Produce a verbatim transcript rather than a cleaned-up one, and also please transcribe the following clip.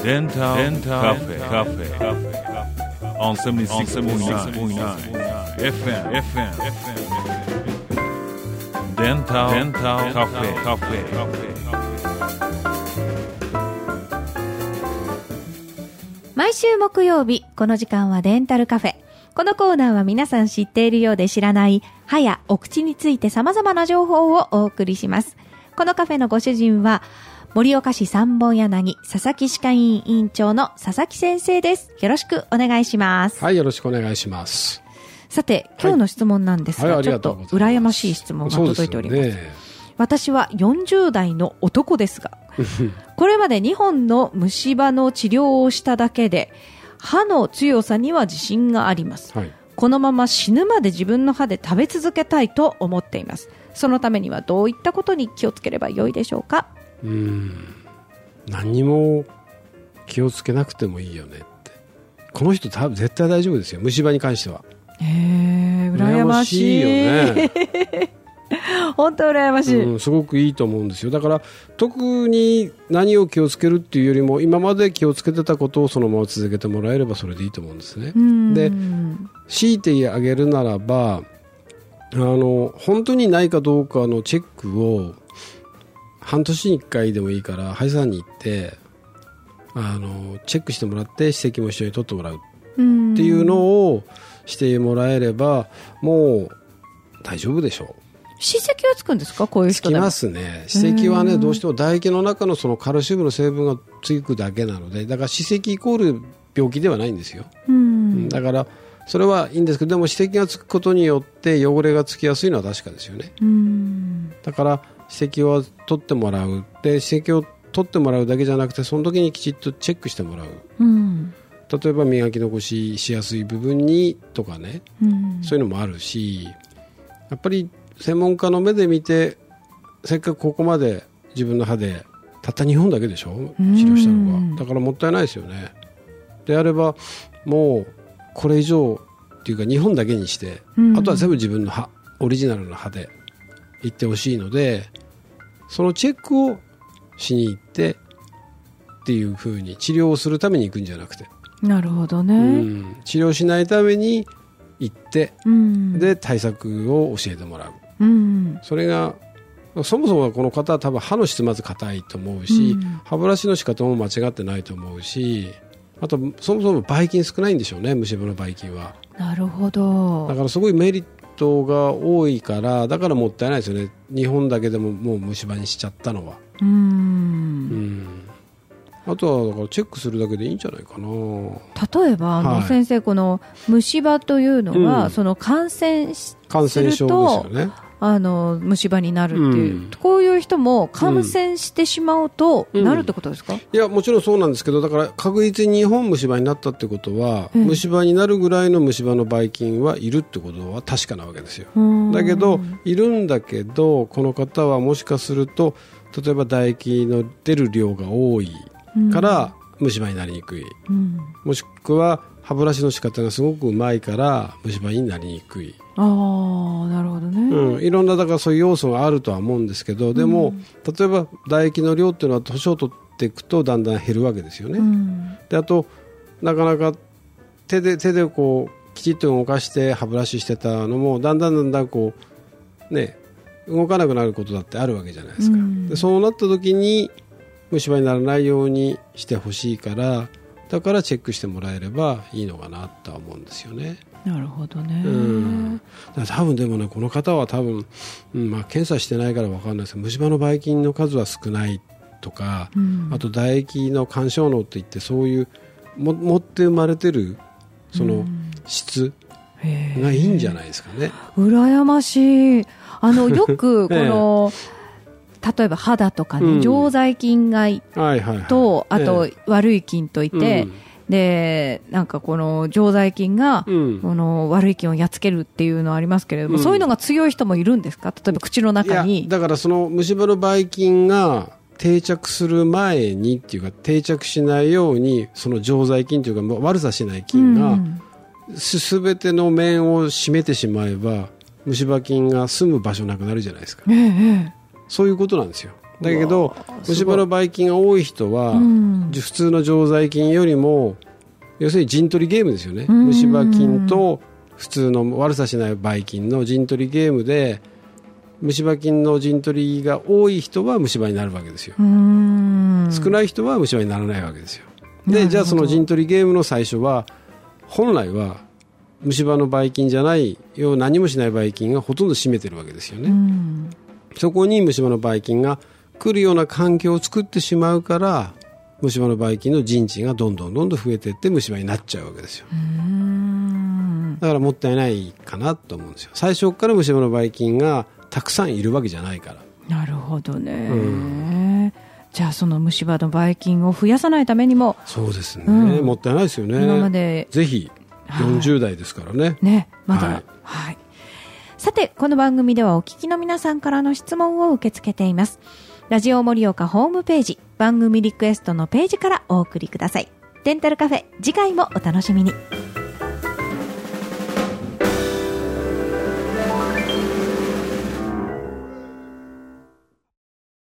デンタルカフェカフェ on セブンティーシックポイントナイン エフエム エフエム デンタルカフェカフェ。 毎週木曜日この時間はデンタルカフェ。このコーナーは皆さん知っているようで知らない歯やお口について様々な情報をお送りします。このカフェのご主人は盛岡市三本柳佐々木歯科医院院長の佐々木先生です。よろしくお願いします。 はい、よろしくお願いします。 さて今日の質問なんですが、はいはい、ちょっと羨ましい質問が届いております。そうですよね。私はよんじゅう代の男ですがこれまでにほんの虫歯の治療をしただけで歯の強さには自信があります、はい、このまま死ぬまで自分の歯で食べ続けたいと思っています。そのためにはどういったことに気をつければよいでしょうか。 うーん何にも気をつけなくてもいいよねって。この人多分絶対大丈夫ですよ、虫歯に関しては。 へー羨ましいよね本当羨ましい、 うん、すごくいいと思うんですよ。だから特に何を気をつけるっていうよりも今まで気をつけてたことをそのまま続けてもらえればそれでいいと思うんですね。で強いてあげるならばあの本当にないかどうかのチェックを半年にいっかいでもいいから歯医者さんに行ってあのチェックしてもらって歯石も一緒に取ってもらうっていうのをしてもらえればもう大丈夫でしょう。 歯石はつくんですか、こういう人でも。 つきますね。歯石はねどうしても唾液の中のそのカルシウムの成分がつくだけなので、だから歯石イコール病気ではないんですよ。うんだからそれはいいんですけど、でも歯石がつくことによって汚れがつきやすいのは確かですよね。うんだから歯石を取ってもらう。で歯石を取ってもらうだけじゃなくてその時にきちっとチェックしてもらう。うん例えば磨き残ししやすい部分にとかね、うんそういうのもあるし、やっぱり専門家の目で見てせっかくここまで自分の歯でたったにほんだけでしょ治療したのが。だからもったいないですよね。であればもうこれ以上っていうかにほんだけにして、あとは全部自分の歯オリジナルの歯でいってほしいので、そのチェックをしに行ってっていう風に治療をするために行くんじゃなくて。 なるほどね、うん、 治療しないために行って、うん、で対策を教えてもらう、うん、それがそもそもこの方は多分歯の質まず硬いと思うし、うん、歯ブラシの仕方も間違ってないと思うし、あとそもそもばい菌少ないんでしょうね、虫歯のばい菌は。 なるほど。 だからすごいメリットが多いから、だからもったいないですよね。にほんだけでももう虫歯にしちゃったのは。うん、うんあとはだからチェックするだけでいいんじゃないかな。 例えば、はい、あの先生この虫歯というのは、うん、その感染し感染症ですよね。 あの虫歯になるっていう、うん、こういう人も感染してしまうと、うん、なるってことですか。いやもちろんそうなんですけど、だから確実ににほん虫歯になったってことは、うん、虫歯になるぐらいの虫歯のばい菌はいるってことは確かなわけですよ。だけどいるんだけどこの方はもしかすると例えば唾液の出る量が多いから虫歯になりにくい、うん、もしくは歯ブラシの仕方がすごくうまいから虫歯になりにくい。 あーなるほどね、 うん、いろんなだからそういう要素があるとは思うんですけど、でも、うん、例えば唾液の量っていうのは年を取っていくとだんだん減るわけですよね、うん、であとなかなか手で手でこうきちっと動かして歯ブラシしてたのもだんだんだんだんこうね動かなくなることだってあるわけじゃないですか、うん、でそうなった時に虫歯にならないようにしてほしいから、だからチェックしてもらえればいいのかなとは思うんですよね。 なるほどね、 うん、多分でもねこの方は多分、うんまあ、検査してないから分かんないですけど虫歯のばい菌の数は少ないとか、うん、あと唾液の干渉能といってそういうも持って生まれてるその質がいいんじゃないですかね。 羨ましい。あのよくこの例えば肌とかね、うん、常在菌がいと、はいはいはい、あと、ええ、悪い菌といて、うん、でなんかこの常在菌が、うん、この悪い菌をやっつけるっていうのはありますけれども、うん、そういうのが強い人もいるんですか。例えば口の中に。 いやだからその虫歯のばい菌が定着する前にっていうか定着しないようにその常在菌というか悪さしない菌が、うん、全ての面を占めてしまえば虫歯菌が住む場所なくなるじゃないですか、ええ、そういうことなんですよ。 だけど虫歯のばい菌が多い人は、うん、普通の常在菌よりも要するに陣取りゲームですよね。虫歯菌と普通の悪さしないばい菌の陣取りゲームで虫歯菌の陣取りが多い人は虫歯になるわけですよ。うーん、少ない人は虫歯にならないわけですよ。でじゃあその陣取りゲームの最初は本来は虫歯のばい菌じゃないよう何もしないばい菌がほとんど占めてるわけですよね。うん、そこに虫歯のばい菌が来るような環境を作ってしまうから虫歯のばい菌の陣地がどんどんどんどん増えていって虫歯になっちゃうわけですよ。うーん、だからもったいないかなと思うんですよ。最初から虫歯のばい菌がたくさんいるわけじゃないから。 なるほどね、うん、じゃあその虫歯のばい菌を増やさないためにもそうですね、うん、もったいないですよね。 今までぜひよんじゅう代ですからね、はい、 ねまだ、はいはい、さてこの番組ではお聞きの皆さんからの質問を受け付けています。ラジオ盛岡ホームページ番組リクエストのページからお送りください。デンタルカフェ次回もお楽しみに。